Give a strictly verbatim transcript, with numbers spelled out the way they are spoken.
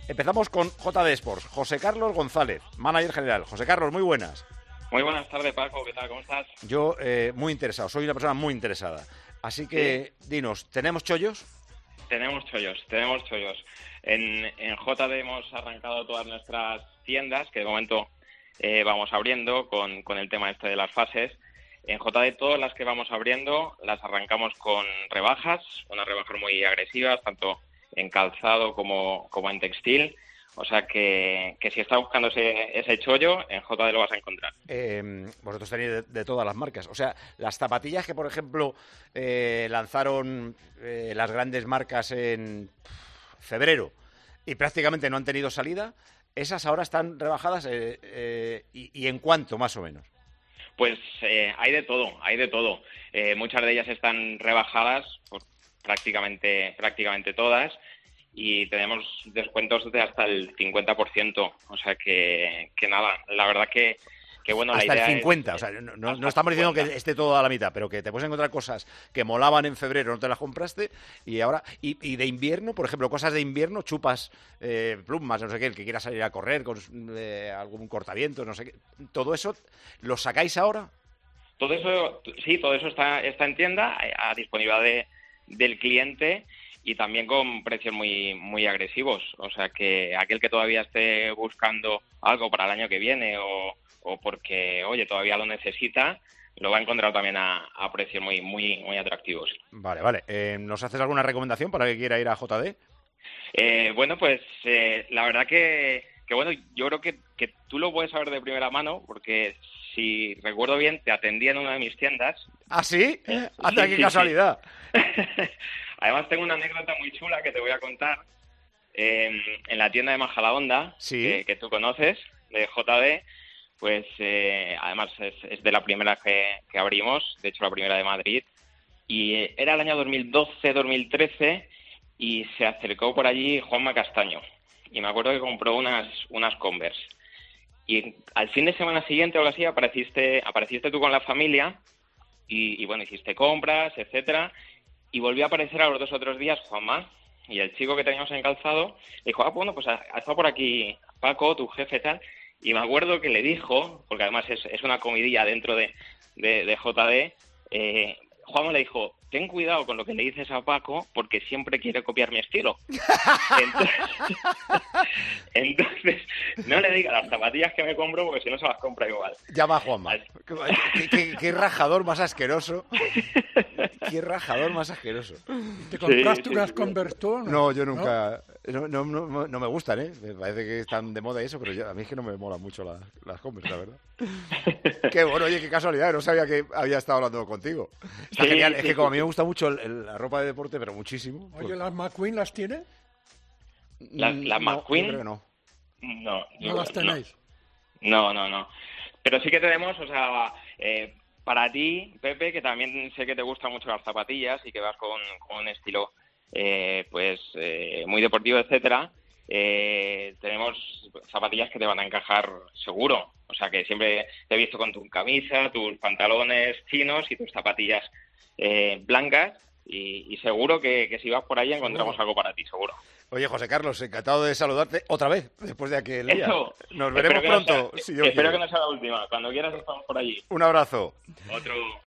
Empezamos con J D Sports. José Carlos González, manager general. José Carlos, muy buenas. Muy buenas tardes, Paco. ¿Qué tal? ¿Cómo estás? Yo, eh, muy interesado. Soy una persona muy interesada. Así que, sí. Dinos, ¿tenemos chollos? Tenemos chollos, tenemos chollos. En, en J D hemos arrancado todas nuestras tiendas, que de momento eh, vamos abriendo con, con el tema este de las fases. En J D todas las que vamos abriendo las arrancamos con rebajas, unas rebajas muy agresivas, tanto en calzado como, como en textil. O sea que, que si estás buscando ese, ese chollo, en J D lo vas a encontrar. Eh, vosotros tenéis de, de todas las marcas. O sea, las zapatillas que, por ejemplo, eh, lanzaron eh, las grandes marcas en febrero y prácticamente no han tenido salida, esas ahora están rebajadas eh, eh, y, y ¿en cuánto, más o menos? Pues eh, hay de todo, hay de todo. Eh, muchas de ellas están rebajadas, por prácticamente, prácticamente todas, y tenemos descuentos de hasta el cincuenta por ciento. O sea que, que nada, la verdad que, que bueno, hasta la idea el cincuenta, es, o sea, no, no, no estamos diciendo que esté todo a la mitad, pero que te puedes encontrar cosas que molaban en febrero, no te las compraste, y ahora, y, y de invierno, por ejemplo, cosas de invierno, chupas, eh, plumas, no sé qué, el que quiera salir a correr con eh, algún cortavientos, no sé qué, todo eso, ¿lo sacáis ahora? Todo eso, sí, todo eso está, está en tienda, a disponibilidad de, del cliente, y también con precios muy muy agresivos. O sea que aquel que todavía esté buscando algo para el año que viene o, o porque, oye, todavía lo necesita, lo va a encontrar también a, a precios muy muy muy atractivos. Vale, vale. Eh, ¿Nos haces alguna recomendación para que quiera ir a J D? Eh, bueno, pues eh, la verdad que, que, bueno, yo creo que, que tú lo puedes saber de primera mano, porque si recuerdo bien, te atendí en una de mis tiendas. ¿Ah, sí? Eh, ¡Anda, sí, qué sí, casualidad! Sí. Además, tengo una anécdota muy chula que te voy a contar. Eh, en la tienda de Majadahonda, ¿Sí? que, que tú conoces, de J D, pues eh, además es, es de la primera que, que abrimos, de hecho la primera de Madrid, y eh, era el año dos mil doce, dos mil trece, y se acercó por allí Juanma Castaño, y me acuerdo que compró unas, unas Converse. Y al fin de semana siguiente o algo así apareciste, apareciste tú con la familia y, y bueno, hiciste compras, etcétera, y volvió a aparecer a los dos otros días Juanma, y el chico que teníamos en calzado dijo, ah, bueno, pues ha, ha estado por aquí Paco, tu jefe, tal, y me acuerdo que le dijo, porque además es, es una comidilla dentro de, de, de J D, eh, Juanma le dijo, ten cuidado con lo que le dices a Paco, porque siempre quiere copiar mi estilo. Entonces, entonces no le diga las zapatillas que me compro, porque si no se las compra igual. Llama a Juanma. ¿Qué, qué, qué rajador más asqueroso. Qué rajador más asqueroso. ¿Te compraste sí, sí, unas sí. Converse tú? No, no, yo nunca... No, no, no, no me gustan, ¿eh? Me parece que están de moda y eso, pero yo, a mí es que no me molan mucho las, las Converse, la verdad. Qué bueno, oye, qué casualidad. No sabía que había estado hablando contigo. Está Sí, genial. sí, Es que sí, como a sí. mí me gusta mucho el, el, la ropa de deporte, pero muchísimo. Oye, pues... ¿las McQueen las tiene? ¿Las, las no, McQueen? yo creo que no. No, ¿No las tenéis? No, no, no. Pero sí que tenemos, o sea, eh, para ti, Pepe, que también sé que te gustan mucho las zapatillas y que vas con, con un estilo eh, pues eh, muy deportivo, etcétera, eh, tenemos zapatillas que te van a encajar seguro. O sea, que siempre te he visto con tu camisa, tus pantalones chinos y tus zapatillas eh, blancas, y, y seguro que, que si vas por ahí encontramos algo para ti, seguro. Oye, José Carlos, encantado de saludarte otra vez, después de aquel día. Eso. Nos veremos Espero que pronto, no sea, si Dios espero quiere. que no sea la última. Cuando quieras estamos por allí. Un abrazo. Otro.